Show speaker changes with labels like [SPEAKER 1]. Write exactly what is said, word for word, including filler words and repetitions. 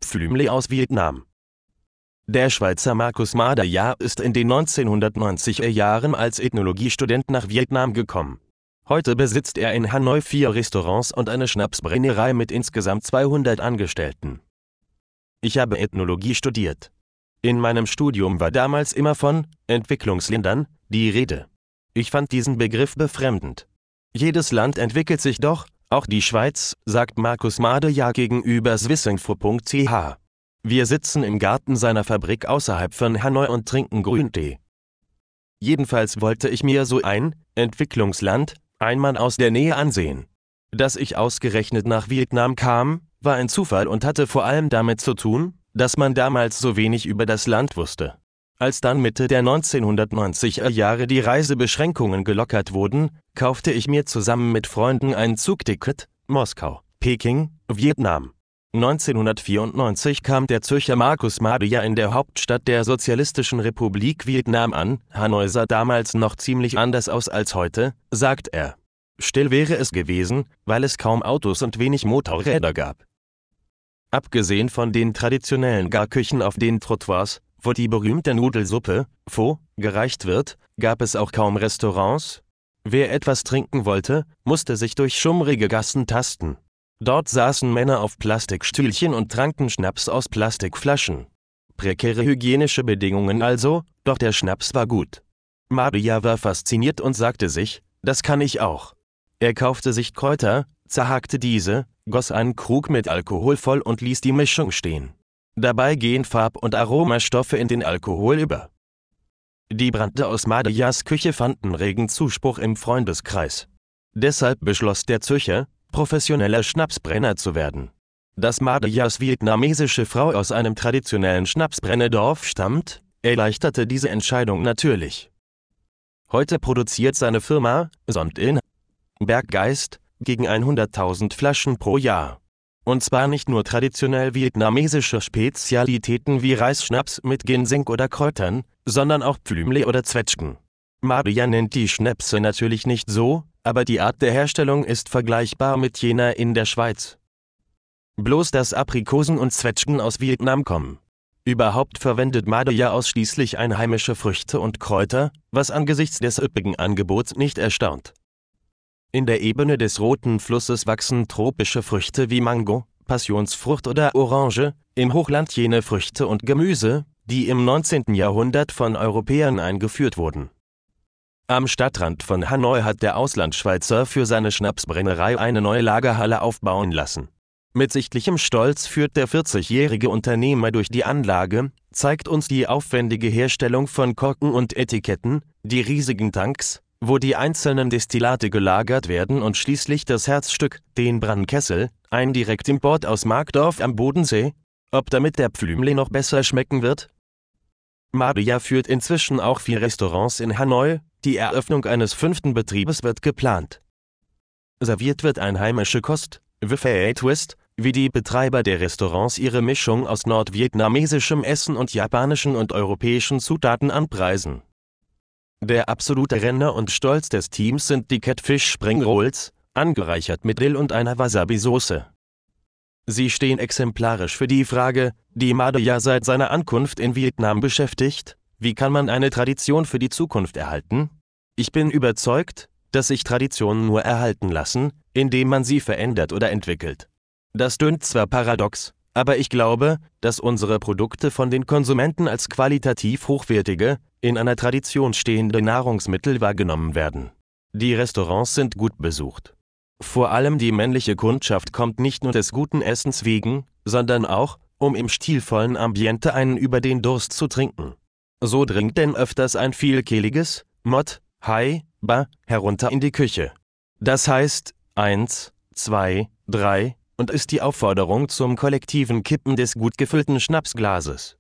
[SPEAKER 1] Pflümle aus Vietnam. Der Schweizer Markus Mader ist in den neunzehnhundertneunziger Jahren als Ethnologiestudent nach Vietnam gekommen. Heute besitzt er in Hanoi vier Restaurants und eine Schnapsbrennerei mit insgesamt zweihundert Angestellten. Ich habe Ethnologie studiert. In meinem Studium war damals immer von Entwicklungsländern die Rede. Ich fand diesen Begriff befremdend. Jedes Land entwickelt sich doch, auch die Schweiz, sagt Markus Mader gegenüber swissinfo punkt c h. Wir sitzen im Garten seiner Fabrik außerhalb von Hanoi und trinken Grüntee. Jedenfalls wollte ich mir so ein Entwicklungsland einmal aus der Nähe ansehen. Dass ich ausgerechnet nach Vietnam kam, war ein Zufall und hatte vor allem damit zu tun, dass man damals so wenig über das Land wusste. Als dann Mitte der neunzehnhundertneunziger Jahre die Reisebeschränkungen gelockert wurden, kaufte ich mir zusammen mit Freunden ein Zugticket, Moskau, Peking, Vietnam. neunzehnhundertvierundneunzig kam der Zürcher Markus Mader in der Hauptstadt der Sozialistischen Republik Vietnam an. Hanoi sah damals noch ziemlich anders aus als heute, sagt er. Still wäre es gewesen, weil es kaum Autos und wenig Motorräder gab. Abgesehen von den traditionellen Garküchen auf den Trottoirs, wo die berühmte Nudelsuppe, Pho, gereicht wird, gab es auch kaum Restaurants. Wer etwas trinken wollte, musste sich durch schummrige Gassen tasten. Dort saßen Männer auf Plastikstühlchen und tranken Schnaps aus Plastikflaschen. Prekäre hygienische Bedingungen also, doch der Schnaps war gut. Mader war fasziniert und sagte sich, das kann ich auch. Er kaufte sich Kräuter, zerhackte diese, goss einen Krug mit Alkohol voll und ließ die Mischung stehen. Dabei gehen Farb- und Aromastoffe in den Alkohol über. Die Brände aus Maders Küche fanden regen Zuspruch im Freundeskreis. Deshalb beschloss der Zürcher, professioneller Schnapsbrenner zu werden. Dass Maders vietnamesische Frau aus einem traditionellen Schnapsbrennerdorf stammt, erleichterte diese Entscheidung natürlich. Heute produziert seine Firma, Sond in Berggeist, gegen hunderttausend Flaschen pro Jahr. Und zwar nicht nur traditionell vietnamesische Spezialitäten wie Reisschnaps mit Ginseng oder Kräutern, sondern auch Pflümle oder Zwetschgen. Mader nennt die Schnäpse natürlich nicht so, aber die Art der Herstellung ist vergleichbar mit jener in der Schweiz. Bloß dass Aprikosen und Zwetschgen aus Vietnam kommen. Überhaupt verwendet Mader ausschließlich einheimische Früchte und Kräuter, was angesichts des üppigen Angebots nicht erstaunt. In der Ebene des Roten Flusses wachsen tropische Früchte wie Mango, Passionsfrucht oder Orange, im Hochland jene Früchte und Gemüse, die im neunzehnten Jahrhundert von Europäern eingeführt wurden. Am Stadtrand von Hanoi hat der Auslandschweizer für seine Schnapsbrennerei eine neue Lagerhalle aufbauen lassen. Mit sichtlichem Stolz führt der vierzigjährige Unternehmer durch die Anlage, zeigt uns die aufwendige Herstellung von Korken und Etiketten, die riesigen Tanks, wo die einzelnen Destillate gelagert werden und schließlich das Herzstück, den Brannkessel, ein Direktimport aus Markdorf am Bodensee. Ob damit der Pflümle noch besser schmecken wird? Mader führt inzwischen auch vier Restaurants in Hanoi, die Eröffnung eines fünften Betriebes wird geplant. Serviert wird einheimische Kost, Buffet Twist, wie die Betreiber der Restaurants ihre Mischung aus nordvietnamesischem Essen und japanischen und europäischen Zutaten anpreisen. Der absolute Renner und Stolz des Teams sind die Catfish Spring Rolls, angereichert mit Dill und einer Wasabi-Soße. Sie stehen exemplarisch für die Frage, die Mader seit seiner Ankunft in Vietnam beschäftigt: Wie kann man eine Tradition für die Zukunft erhalten? Ich bin überzeugt, dass sich Traditionen nur erhalten lassen, indem man sie verändert oder entwickelt. Das tönt zwar paradox, aber ich glaube, dass unsere Produkte von den Konsumenten als qualitativ hochwertige, in einer Tradition stehende Nahrungsmittel wahrgenommen werden. Die Restaurants sind gut besucht. Vor allem die männliche Kundschaft kommt nicht nur des guten Essens wegen, sondern auch, um im stilvollen Ambiente einen über den Durst zu trinken. So dringt denn öfters ein vielkehliges Mott, Hai, Ba herunter in die Küche. Das heißt, eins, zwei, drei und ist die Aufforderung zum kollektiven Kippen des gut gefüllten Schnapsglases.